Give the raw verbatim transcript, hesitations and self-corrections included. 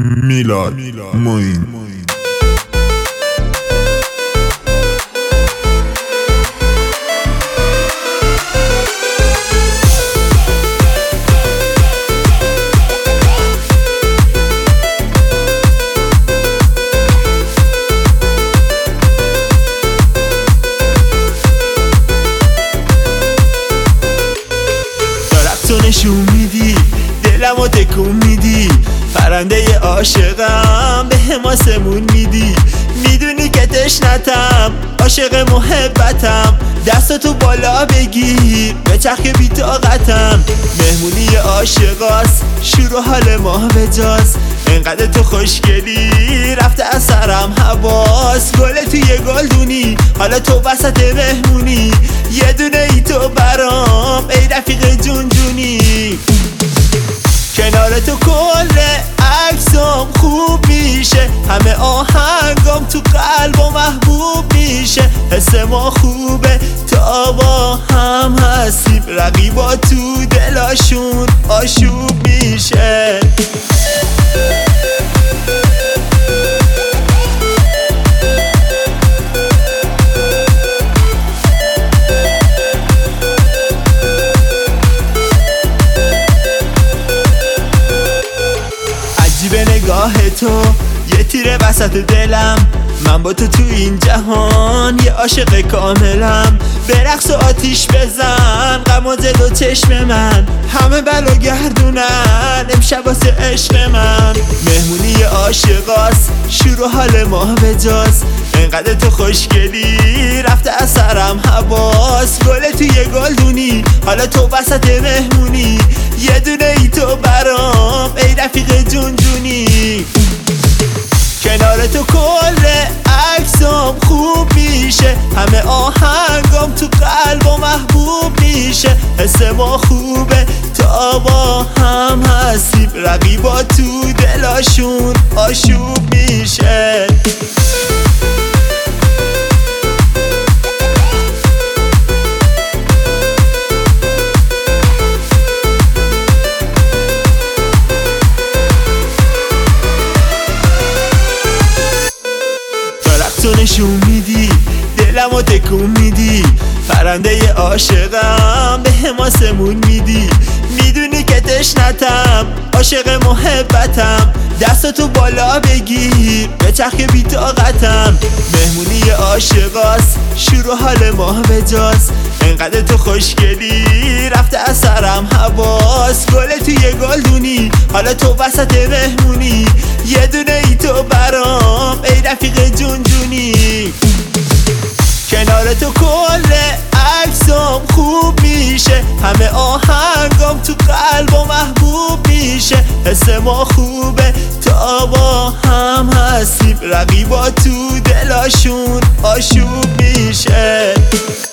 میلاد معین. تو نشون میدی دلمو تکون میدی، پرنده عاشقم به حماسمون میدی. میدونی که تشنتم عاشق محبتم، دستاتو بالا بگیر به چرخ بی طاقتم. مهمونی عاشقاست شروع حال ما بجاست، انقدر تو خوشگلی رفته از سرم حواس. گل توی گلدونی حالا تو وسط مهمونی، یه دونه ای تو برام ای رفیق جون جونی. کنار تو کل عکسام خوب میشه، همه آهنگام تو قلب و محبوب میشه. حس ما خوبه تا با هم هستیم، رقیبا تو دلاشون آشوب میشه. به نگاه تو یه تیره وسط دلم، من با تو تو این جهان یه عاشق کاملم. به رقص و آتیش بزن غم و دل و چشم من، همه بلا گردونن امشب واسه عشق من. مهمونی عاشقاست شروع حال ما بجاست، انقدر تو خوشگلی رفته از سرم حواس. گل توی گلدونی حالا تو وسط مهمونی، یه دونه ای تو برام ای رفیق جون جونی. کنار تو کل عکسام خوب میشه، همه آهنگام تو قلب و محبوب میشه. حس ما خوبه تا با هم هستیم، رقیبا تو دلاشون آشوب میشه. تو نشون میدی دلمو تکون میدی، پرنده عاشقم به حماسمون میدی. میدونی که تشنتم عاشق محبتم، دستاتو بالا بگیر به چرخ بی طاقتم. مهمونی عاشقاست شروع حال ما بجاست، انقدر تو خوشگلی رفته از سرم حواس. گل توی گلدونی حالا تو وسط مهمونی، یه دونه ای تو برام ای رفیق جون جونی. کنار تو کل عکسام خوب میشه، همه آهنگام تو قلب و محبوب میشه. حس ما خوبه تا با هم هستیم، رقیبا تو دلاشون آشوب میشه.